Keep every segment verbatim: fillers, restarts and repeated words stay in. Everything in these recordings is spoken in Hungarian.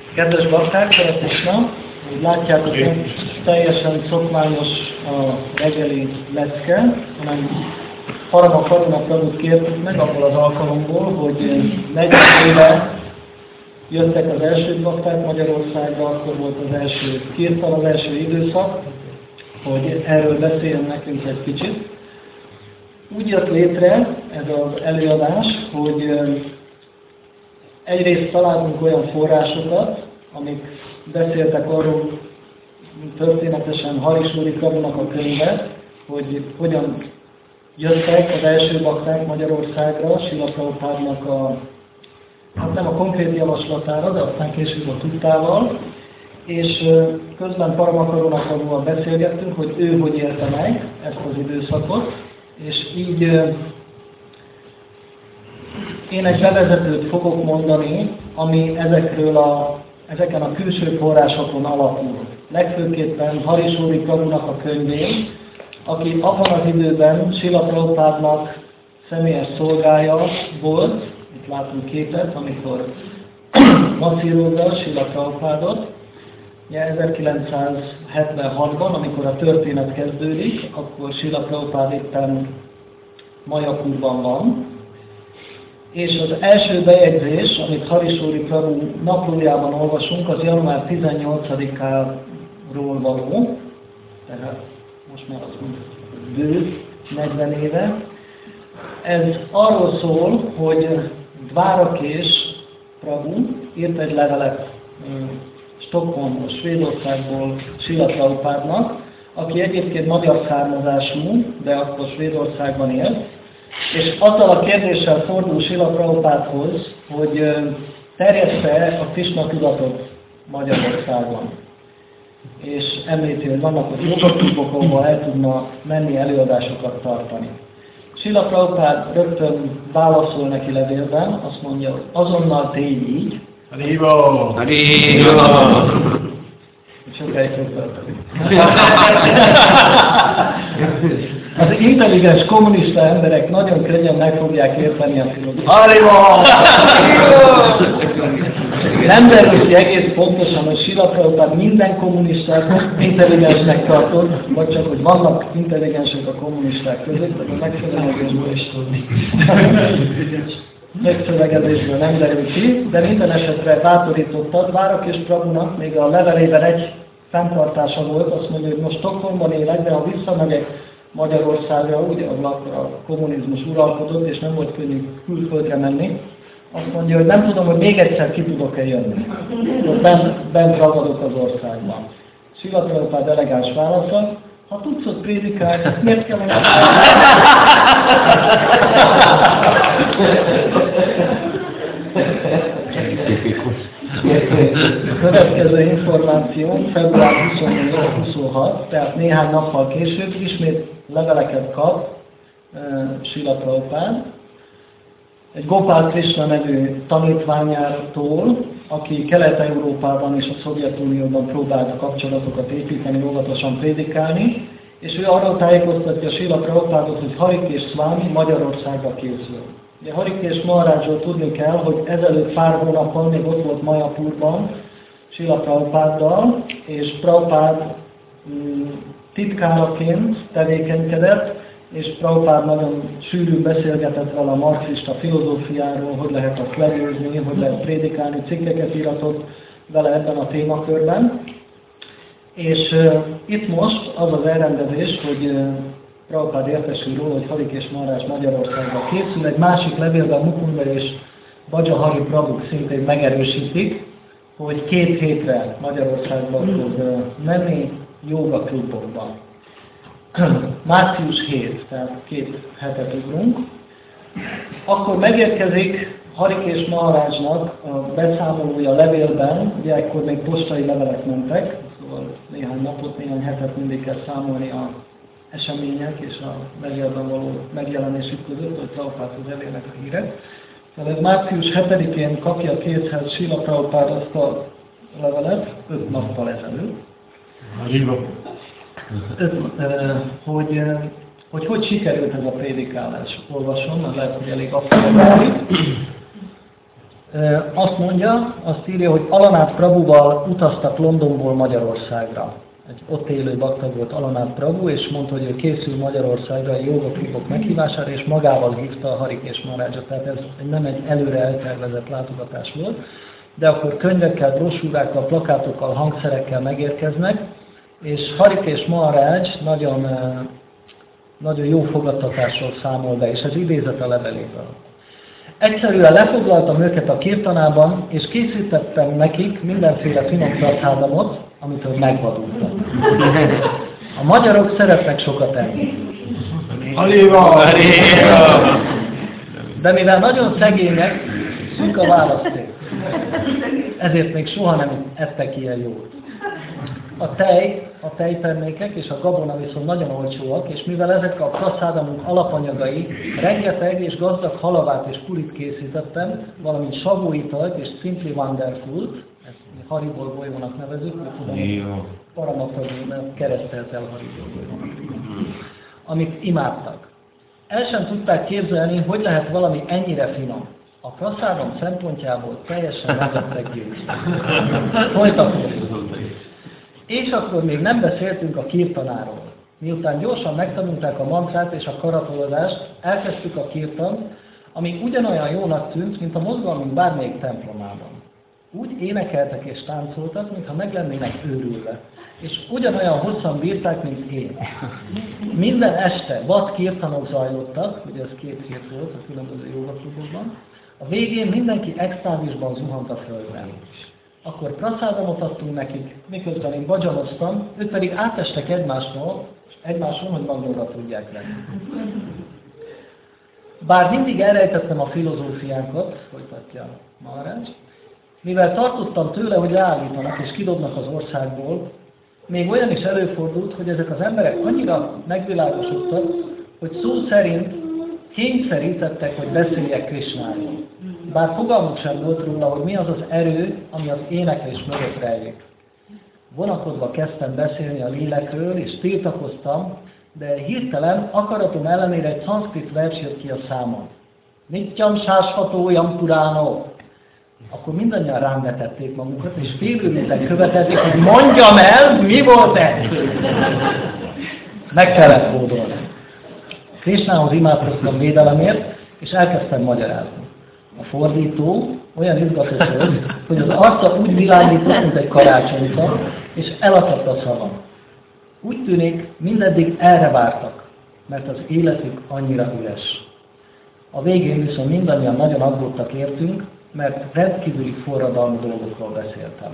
Kedves bakták, Hare Krishna! Úgy látjátok, hogy teljesen szokványos a reggeli lecke, hanem Parama Karuna Prabhut kértük meg abból az alkalomból, hogy negyven éve jöttek az első bakták Magyarországra, akkor volt az első kirtan, az első időszak, hogy erről beszéljen nekünk egy kicsit. Úgy jött létre ez az előadás, hogy egyrészt találtunk olyan forrásokat, amik beszéltek arról történetesen Harisúri Prabhunak a könyve, hogy hogyan jöttek az első bakták Magyarországra, Srila Prabhupádnak a, hát nem a konkrét javaslatára, de aztán később a tudtával, és közben Parama Karuna Prabhuval beszélgettünk, hogy ő hogy élte meg ezt az időszakot, és így én egy bevezetőt fogok mondani, ami ezekről a, ezeken a külső forrásokon alapul. Legfőképpen Harisúri Prabhunak a könyvén, aki abban az időben Srila Prabhupádnak személyes szolgája volt, itt látunk képet, amikor masszírozza Srila Prabhupádot. ezerkilencszázhetvenhatban, amikor a történet kezdődik, akkor Srila Prabhupád éppen Mayapurban van, és az első bejegyzés, amit Harisúri Prabhu naplójában olvasunk, az január tizennyolcadikáról való, tehát most már az bő negyven éve. Ez arról szól, hogy Dvárakés Prabhu írt egy levelet Stockholmból, Svédországból Srila Prabhupádnak, aki egyébként magyar származású, de akkor Svédországban élt, és azzal a kérdéssel fordul Srila Prabhupádhoz, hogy terjessze a Krishna tudatot Magyarországon. És említi, hogy vannak ott jogaklubok, ahol el tudna menni előadásokat tartani. Srila Prabhupád rögtön válaszol neki levélben, azt mondja, hogy azonnal tégy így. Haribo! Haribo! Sokáig köszöntöm. Az intelligens kommunista emberek nagyon könnyen meg fogják érteni a filozófiát. Haribo! Nem derül egész pontosan, hogy Srila Prabhupád minden kommunistát intelligensnek tartott, vagy csak, hogy vannak intelligensek a kommunisták között, de a megszövegezésből is tudni. Megszövegezésből nem derül ki, de minden esetre bátorítottad. Dvárakés Prabhunak még a levelében egy fenntartása volt, azt mondja, hogy most Stockholmban élek, de ha visszamegyek Magyarországra, ugye akkor a kommunizmus uralkodott, és nem volt könnyű külföldre menni, azt mondja, hogy nem tudom, hogy még egyszer ki tudok-e jönni. Bent, bent ragadok az országban. Srila Prabhupád elegáns válasza, ha tudsz ott prédikálni, miért kell mondani? Következő információ február huszonnégy-huszonhat, tehát néhány nappal később ismét leveleket kap uh, Srila Prabhupád egy Gopal Krishna nevű tanítványától, aki Kelet-Európában és a Szovjetunióban próbálta kapcsolatokat építeni, óvatosan prédikálni, és ő arról tájékoztatja Srila Prabhupádot, hogy Harikés Swami Magyarországra készül. Ugye Harikés Maharajról tudni kell, hogy ezelőtt pár hónappal még ott volt Mayapurban Srila Prabhupáddal, és Prabhupád mm, titkáraként tevékenykedett, és Prabhupád nagyon sűrűn beszélgetett vele a marxista filozófiáról, hogy lehet azt legyőzni, hogy lehet prédikálni, cikkeket íratott vele ebben a témakörben. És uh, itt most az az elrendezés, hogy uh, Prabhupád értesül róla, hogy Harikés Maharaj Magyarországra készül. Egy másik levélben Mukunda és Bajahari Prabhuk szintén megerősítik, hogy két hétre Magyarországba fog uh, menni jóga klubokban. Március hét, tehát két hetet ugrunk. Akkor megérkezik Harikés Maharajnak a beszámolója levélben, ugye ekkor még postai levelek mentek, szóval néhány napot, néhány hetet mindig kell számolni a események és a levélben való megjelenésük között, hogy Prabhupádhoz elérnek a hírek. Tehát március hetedikén kapja kézhez Srila Prabhupád azt a levelet, öt nappal ezelőtt. Öt, hogy, hogy hogy sikerült ez a prédikálás. Olvasom, mert lehet, hogy elég aktuális. Azt mondja, azt írja, hogy Alanát Prabhuval utaztak Londonból Magyarországra. Egy ott élő bakta volt Alanát Prabhu, és mondta, hogy ő készül Magyarországra a joga tripok meghívására, és magával hívta a Harikés Maharajot. Tehát ez nem egy előre eltervezett látogatás volt. De akkor könyvekkel, brosúrákkal, plakátokkal, hangszerekkel megérkeznek, és Harikés Maharaj nagyon, nagyon jó fogadtatásról számol be, és ez idézet a leveléből. Egyszerűen lefoglaltam őket a kirtanában, és készítettem nekik mindenféle finom praszádamot, amitől megvadultak. A magyarok szeretnek sokat enni. De mivel nagyon szegények, szűk a választék. Ezért még soha nem ettek ilyen jót. A tej, a tejtermékek és a gabona viszont nagyon olcsóak, és mivel ezek a praszádamunk alapanyagai, rengeteg és gazdag halavát és kulit készítettem, valamint savóitalt és Simply Wonderful, ezt mi Hariból bolyónak nevezük, mert tudom, Paramatagémet keresztelt el Hariból bolyónak, amit imádtak. El sem tudták képzelni, hogy lehet valami ennyire finom. A praszádam szempontjából teljesen meg lettek győzve. Folytatódjuk. És akkor még nem beszéltünk a kirtanáról. Miután gyorsan megtanulták a mantrát és a karatolodást, elkezdtük a kirtan, ami ugyanolyan jónak tűnt, mint a mozgalmunk bármelyik templomában. Úgy énekeltek és táncoltak, mintha meg lennének őrülve. És ugyanolyan hosszan bírták, mint én. Minden este vad kirtanok zajlottak, ugye ez két hét volt a különböző jogaklubokban. A végén mindenki extázisban zuhant a földre. Akkor praszádamot adtunk nekik, miközben én badzsanoztam, ők pedig átestek egymásról, egymáson, hogy magnóra tudják lenni. Bár mindig elrejtettem a filozófiánkat, folytatja Maharaj, mivel tartottam tőle, hogy leállítanak és kidobnak az országból, még olyan is előfordult, hogy ezek az emberek annyira megvilágosodtak, hogy szó szerint kényszerítettek, hogy beszéljek Krisnáról. Bár fogalmuk sem volt róla, hogy mi az az erő, ami az éneklés mögött rejlik. Vonakodva kezdtem beszélni a lélekről, és tiltakoztam, de hirtelen akaratom ellenére egy szanszkrit vers jött ki a számon. Nityam sásható jampuránó. Akkor mindannyian rám vetették magukat, és félőleten követezik, hogy mondjam el, mi volt ez? Meg kellett hódolni. Krisnához imádkoztam védelemért, és elkezdtem magyarázni. A fordító olyan izgatott volt, hogy az arca úgy világított, mint egy karácsonyfa, és elakadt a szavam. Úgy tűnik, mindeddig erre vártak, mert az életük annyira üres. A végén viszont mindannyian nagyon aggódtak értünk, mert rendkívüli forradalmi dolgokról beszéltem.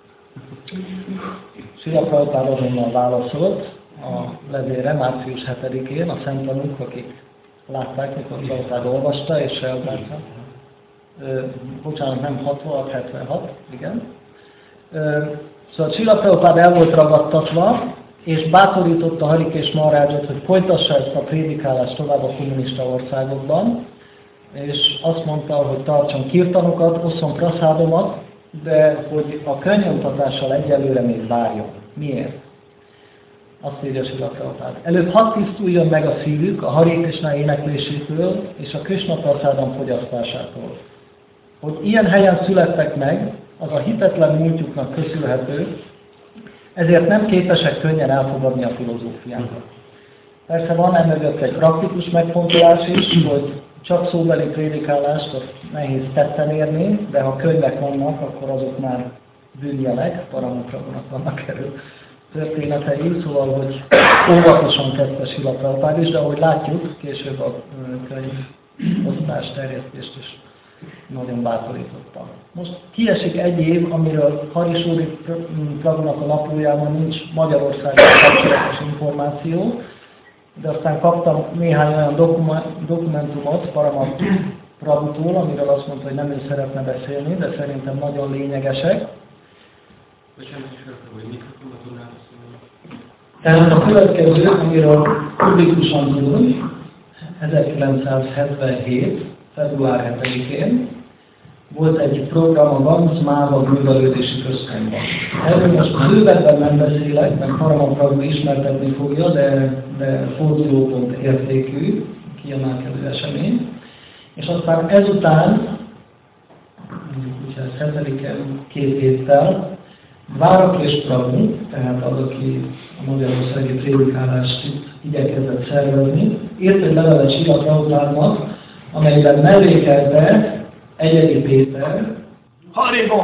Srila Prabhupád azonnal válaszolt a levélre március hetedikén, a szemtanúk, akik látták, mikor Prabhupád olvasta és reagálta. Bocsánat, nem hatvanhat, hetvenhat, igen. Ö, szóval Srila Prabhupád el volt ragadtatva, és bátorította Harikés Maharajot, hogy folytassa ezt a prédikálást tovább a kommunista országokban, és azt mondta, hogy tartson kirtanokat, osszon praszádomat, de hogy a könyvontatással egyelőre még várjon. Miért? Azt írja Srila Prabhupád. Előbb hadd tisztuljon meg a szívük a Hare Krishna éneklésétől és a Krishna praszádam fogyasztásától. Hogy ilyen helyen születtek meg, az a hitetlen múltjuknak köszönhető, ezért nem képesek könnyen elfogadni a filozófiánkat. Persze van emögött egy praktikus megfontolás is, hogy csak szóbeli prédikálást azt nehéz tetten érni, de ha könyvek vannak, akkor azok már bűnjelek, Paramatagónak vannak erről történetei, szóval, hogy óvatosan kezdte Srila Prabhupád is, de ahogy látjuk, később a könyv osztás, terjesztést is nagyon bátorítottam. Most kiesik egy év, amiről Harisúri Prabhunak a naplójában nincs Magyarországon kapcsolatos információ, de aztán kaptam néhány olyan dokumentumot Paramat Prabhutól, amiről azt mondta, hogy nem ő szeretne beszélni, de szerintem nagyon lényegesek. Tehát a következő, amiről publikusan tudunk, ezerkilencszázhetvenhét. február hetedikén volt egy program a Vamsz Máva művelődési központban. Erről most bővebben nem beszélek, mert Paramat Prabhu ismertetni fogja, de, de fordulópont értékű, kiemelkedő esemény. És aztán ezután hetedikén két héttel Dvárak és Prabhu, tehát az, aki a magyarországi prédikálást itt igyekezett szervezni, írt egy levelet Srila Prabhupádnak, amelyben mellékelte Egyedi Péter, Haribo!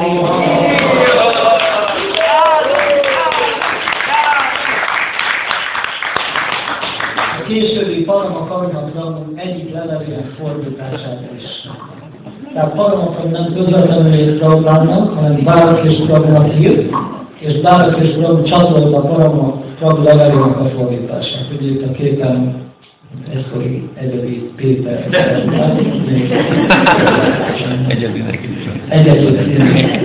A későbbi Parama Kavinatlan egyik levelének fordítását is. Tehát Parama nem közvetlenül írt Prabhupádnak, hanem Dvárak és Prabhunak írt, és Dvárak és Prabhu csatolta Parama Prabhu levelének a fordítását. Ugye itt a képen egykori Egyedi Péter. Egyedinek is. Egyedinek.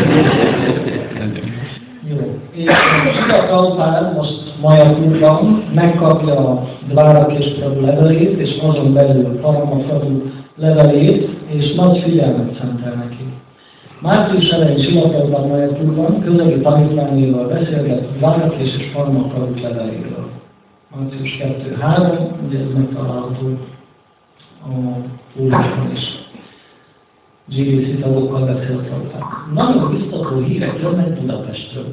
Jó. És Srila Prabhupád most Mayapurban megkapja a Dvárak és Prabhu levelét, és azon belül Parama Prabhu levelét, és nagy figyelmet szentel neki. Március elején Srila Prabhupád Mayapurban közeli tanítványaival beszélget Dvárak és Parama Prabhu leveléről. Március kettő három, ugye ez megtalálható a pólóson is. gé bé cé tagokkal beszélt Prabhupád. Nagyon biztató hírek jönnek Budapestről.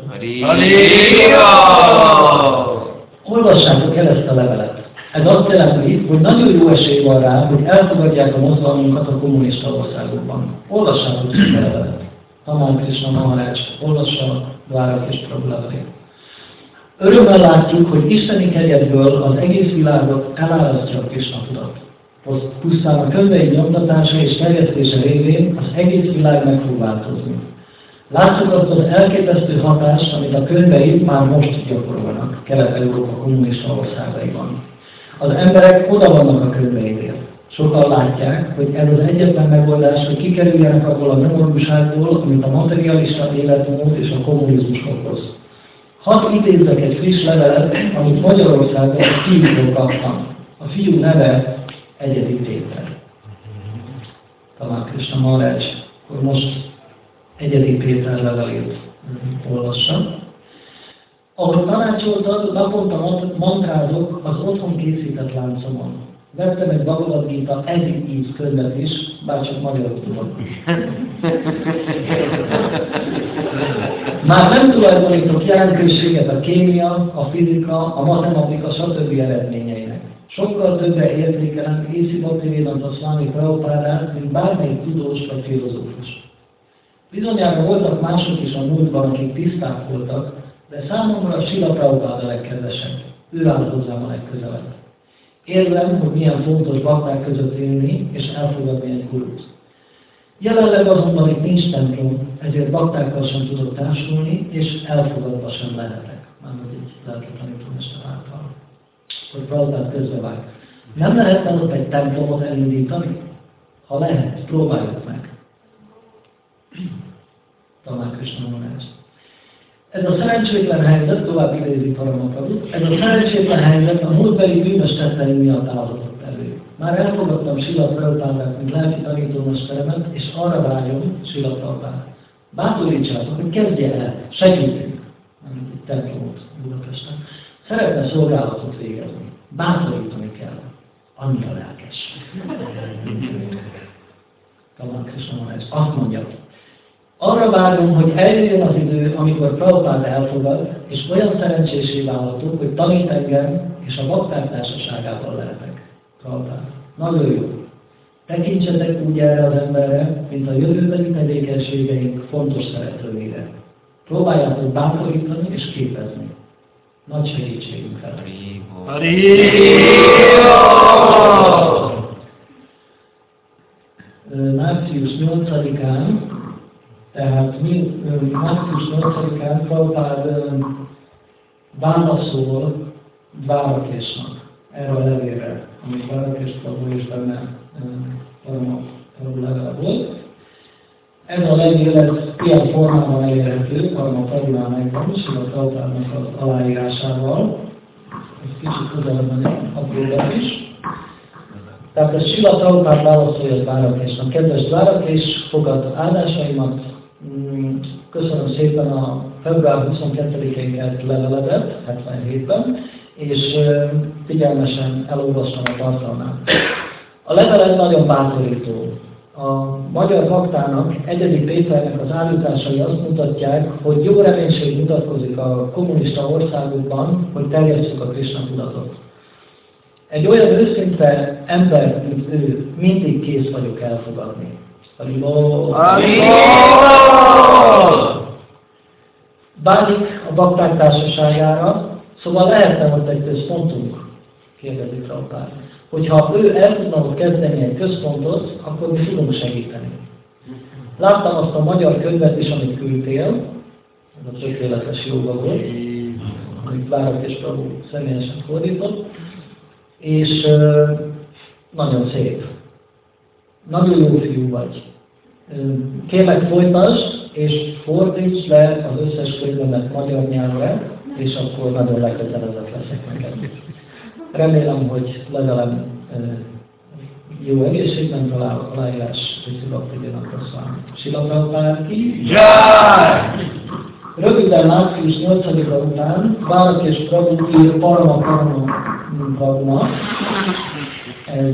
Olvassátok el ezt a levelet. Ez azt jelenti, hogy nagyon jó esély van rá, hogy elfogadják a mozgalmunkat a kommunista országokban. Olvassátok ezt a levelet. Tamal Krishna Maharaj olvassa Dvárak és Prabhu levelét. Örömmel látjuk, hogy isteni kegyedből az egész világot elárasztja a Krishna tudat. Pusztán a könyvei nyomtatása és terjesztése révén az egész világ meg fog változni. Látjuk azt az elképesztő hatást, amit a könyvei már most gyakorolnak Kelet-Európa kommunista országaiban. Az emberek oda vannak a könyveidért. Sokan látják, hogy ez az egyetlen megoldás, hogy kikerüljenek abból a nyomorúságból, amit a materialista életmód és a kommunizmus okoz. Hadd idézzek egy friss levelet, amit Magyarországon a fiútól kaptam. A fiú neve Egyedi Péter. Talán Krishna Maharaj, akkor most Egyedi Péter levelét olvassa. Ahogy tanácsoltad, naponta mantrázok az otthon készített láncomon. Vettem egy Bhagavad Gita egyik íz könyvet is, bárcsak magyarul tudok. Már nem tulajdonítok jelentőséget a kémia, a fizika, a matematika, stb. Eredményeinek. Sokkal többre értékelem Észi Bhaktivedanta Swami Prabhupádát, mint bármelyik tudós vagy filozófus. Bizonyára voltak mások is a múltban, akik tiszták voltak, de számomra a Srila Prabhupád a legkedvesebb. Ő áll hozzám a legközelebb. Érlem, hogy milyen fontos bakták között élni és elfogadni egy gurút. Jelenleg azonban itt nincs templom, ezért baktákkal sem tudok társulni, és elfogadva sem lehetek. Mármint egy lelki tanítómester által. Hogy Prabhupád közbevág. Nem lehetne ott egy templomot elindítani? Ha lehet, próbáljuk meg. Talán Krishna Maharaj. Ez a szerencsétlen helyzet, tovább idézi Parama Prabhut, ez a szerencsétlen helyzet a múltbeli bűnös tetteim miatt állhatott elő. Már elfogadtam Srila Prabhupádát, mint lelki tanítómesteremet, és arra vágyom, Srila Prabhupád. Bátorítsátok, hogy kezdje el, segítünk, amit egy templomot Budapesten. Szeretne szolgálatot végezni. Bátorítani kell. Annyira lelkes. Talán Krishna Maharaj azt mondja, arra várom, hogy eljöjjön az idő, amikor Prabhupád elfogad, és olyan szerencsésé válhatok, hogy tanít engem, és a bakták társaságában lehetek. Prabhupád. Nagyon jó. Tekintsetek úgy erre az emberre, mint a jövőbeli tevékenységeink fontos szereplőire. Próbáljátok bátorítani és képezni. Nagy segítségünk fel. Március nyolcadikán, tehát mi március nyolcadikán Prabhupád válaszol Dvárakésnak erre a levélre, amit Dvárakés Prabhu is benne Parama Prabhu levele volt. Ez a levél, ez ilyen formában elérhető, Parama Prabhunál megvan, és a Prabhupádnak az aláírásával. Ez kicsit közelebb menni, apróban is. Tehát ez Srila Prabhupád válaszolja Dvárakésnak. Kedves Dvárakés, fogad áldásaimat. Köszönöm szépen a február huszonkettedikén kelt leveledet, hetvenhétben, és figyelmesen elolvastam a tartalmát. A levelet nagyon bátorító. A magyar baktának, Egyedi Péternek az állításai azt mutatják, hogy jó reménység mutatkozik a kommunista országokban, hogy terjesszük a Krisna tudatot. Egy olyan őszinte ember, mint ő, mindig kész vagyok elfogadni. Bánik a bakták társaságára, szóval lehetne ott egy központunk, kérdezi Prabhupád. Hogyha ő el tudna ott kezdeni egy központot, akkor mi tudunk segíteni. Láttam azt a magyar könyvet is, amit küldtél, ez a tökéletes jóga volt, amit Várak és Prabhu személyesen fordított, és uh, nagyon szép. Nagyon jó fiú vagy. Kérlek, folytasd, és fordítsd le az összes könyvemet magyar nyelvre, és akkor nagyon lekötelezett leszek neked. Remélem, hogy legalább uh, jó egészségben találok aláírás, hogy Szilaptidénak rosszán. Srila Prabhupád ki? Jaj! Röviden március nyolcadika után Várak és Prabhu ír Parama Parama Prabhunak. Ez,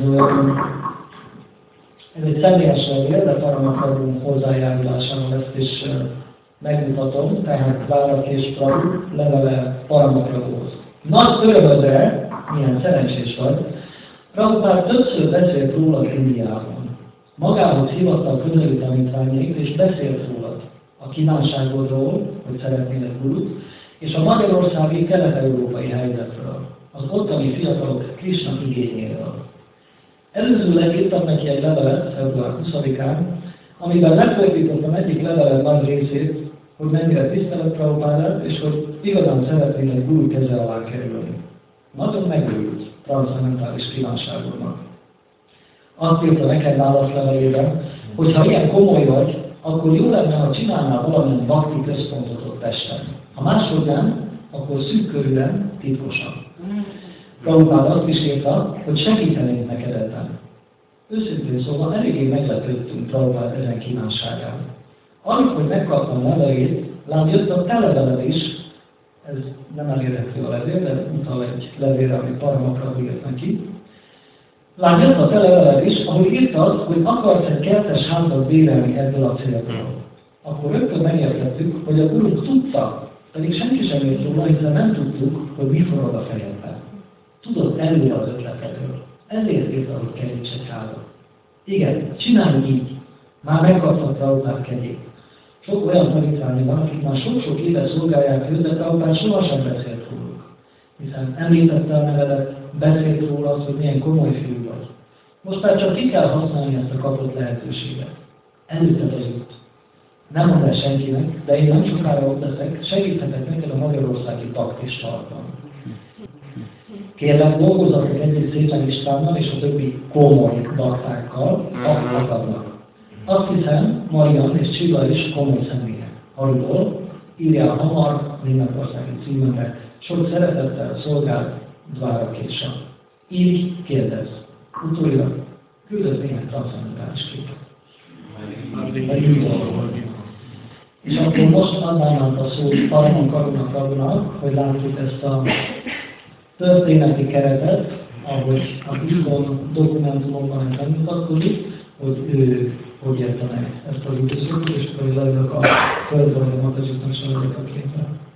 ez egy személyes levél, de Parama Prabhu hozzájárulásával ezt is megmutatom, tehát Várak és Prabhu levele Parama Prabhuhoz. Nagy örömödre, milyen szerencsés vagy, Prabhupád többször beszélt rólad Indiában. Magához hívatta a közeli tanítványait, és beszélt rólad. A kívánságodról, hogy szeretnének gurut, és a magyarországi kelet-európai helyzetről, az ottani fiatalok Krisna igényéről. Előzőleg írtam neki egy levelet február huszadikán, amiben lefordítottam egyik levelet nagy részét, hogy mennyire tisztelet Prabhupádát, és hogy igazán szeretnének guru keze alá kerülni. Nagyon megőrült transzcendentális kívánságomnak. Azt írta neked válaszlevelében, hogy ha ilyen komoly vagy, akkor jó lenne, ha csinálnál valamilyen bakti központot ott Pesten. Ha máshogy nem, akkor szűk körülön, titkosan. Prabhupád azt is írta, hogy segítenénk neked ebben. Őszintén szóval eléggé meglepődtünk Prabhupád ezen kívánságán. Amikor megkaptam levelét, lám jött a te leveled is, ez nem elérhető a levél, de utal egy levélre, amit Parama Prabhu írt neki. Lám jött a te leveled is, ahol írtad, hogy akarsz egy kertes házat bérelni ebből a célból. Akkor rögtön megértettük, hogy a guruk tudta, pedig senki sem ért róla, hiszen nem tudtuk, hogy mi forog a fejedben. Tudod előre az ötletedről. Ezért írta, hogy keríts egy házat. Igen, csinálj így. Már megkaptad Prabhupád kegyét. Sok olyan tanítvány van, akik már sok-sok éve szolgálják őt, de Prabhupád sohasem beszélt róluk. Hiszen említette a nevedet, beszélt róla az, hogy milyen komoly fiú vagy. Most már csak ki kell használni ezt a kapott lehetőséget. Előtted az út. Nem mondd el senkinek, de én nem sokára ott leszek, segíthetek neked a magyarországi baktis tartban. Kérlek, dolgozzatok együtt Szépen Istvánnal és a többi komoly baktákkal, akadnak. Azt hiszem, Marian és Csilla is komoly személyek. Haribol, írjál hamar németországi címemre, sok szeretettel szolgált Dvárakésa. Így kérdez. Utólag küldött néhány transzcendentális képet. És akkor most adnám át a szót Parama Karuna Prabhunak, hogy látjuk ezt a történeti keretet, ahogy a Iskon dokumentumokban ez megmutatkozik, hogy ő hogy érte meg ezt az időszakot, és akkor lejövök a földről, a Matajisznak sem a képre.